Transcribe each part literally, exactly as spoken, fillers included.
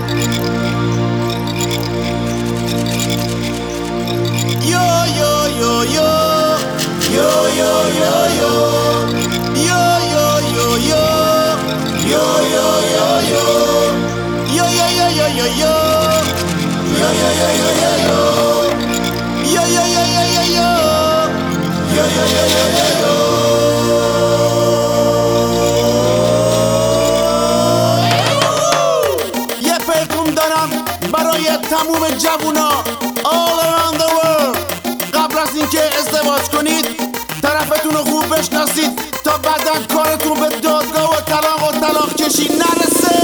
یه پیغام دارم برای تموم جوونا all around the world. قبل از اینکه ازدواج کنید طرفتون رو خوب بشناسید تا بعدا کارتون به دادگاه و طلاق و طلاق کشی نرسه.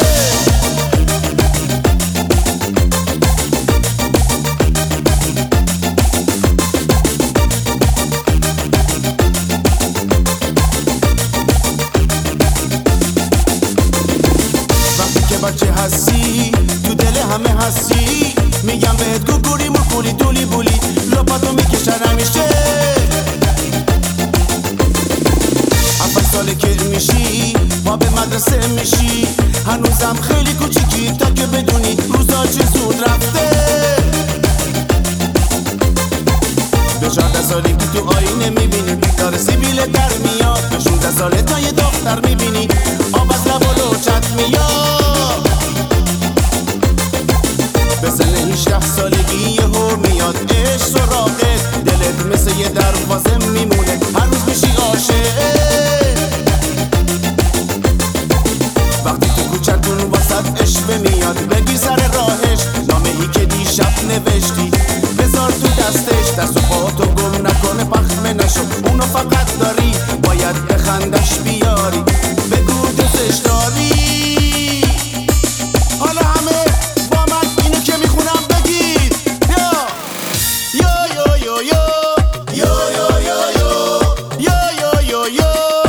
بچه هستی تو دل همه هستی، میگم بهت گوگوری موکولی دولی بولی لپاتو میکشن همیشه. هفت ساله که میشی ما به مدرسه میشی، هنوزم خیلی کوچیکی تا که بدونی روزا چه زود رفته. به چهارده سالی که تو آینه میبینی داره سیبیل در میاد، به شونزده ساله تا یه دختر میبینی آب از لب و لوچت میاد. به سن هجده سالگی یهو میاد عشق سراغت، دلت مثل یه دروازه میمونه هر روز میشی عاشق. وقتی تو کوچتون واسط عشق میاد بگیر سر راهش، نامه ای که دیشب نوشتی بذار تو دستش، دست و پاتو گم نکنه پخمه نشو، اونو فقط داری باید بخندش بیاری بگو دوستش داری. حالا همه با من اینو که میخونم بگید یا یا یا یا یا یا یا یا یا یا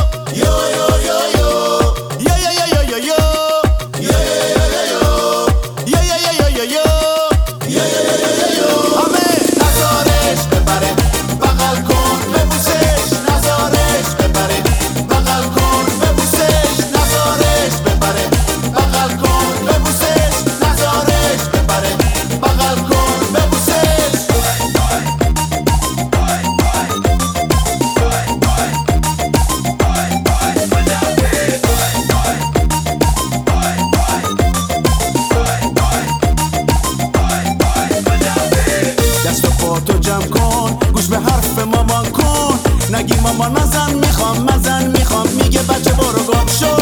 تو جمع کن گوش به حرف مامان کن، نگی مامان مزن میخوام مزن میخوام، میگه بچه برو گم شو.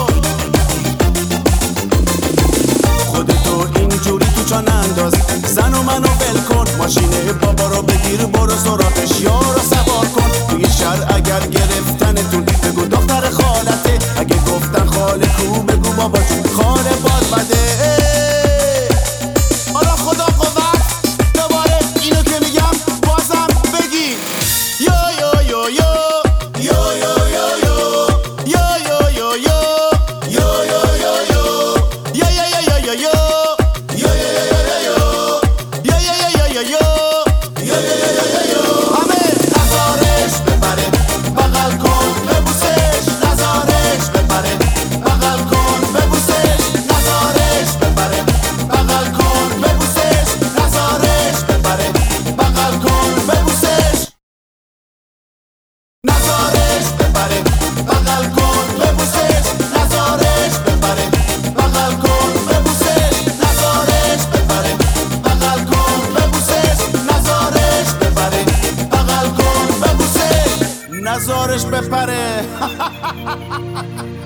خودتو اینجوری تو جان انداز، زن و منو ول کن، ماشین بابا رو بگیر برو سراغش یارو سوار کن. توی شهر اگر گرفتنتون بگو دختر خالته، اگه گفتن خاله کو بگو بابا جون خاله باد بده. نزارش بپره